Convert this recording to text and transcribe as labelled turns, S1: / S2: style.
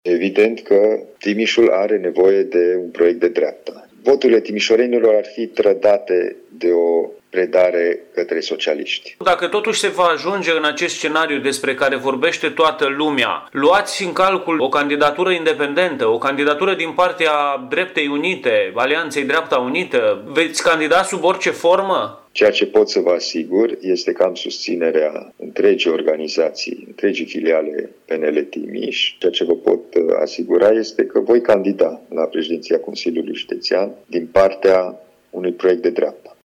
S1: Evident că Timișul are nevoie de un proiect de dreapta. Voturile timișorenilor ar fi trădate de o predare către socialiști.
S2: Dacă totuși se va ajunge în acest scenariu despre care vorbește toată lumea, luați în calcul o candidatură independentă, o candidatură din partea Dreptei Unite, Alianței Dreapta Unită, veți candida sub orice formă?
S1: Ceea ce pot să vă asigur este că am susținerea întregii organizații, întregii filiale PNL Timiș. Ceea ce vă pot asigura este că voi candida la președinția Consiliului Județean din partea unui proiect de dreapta.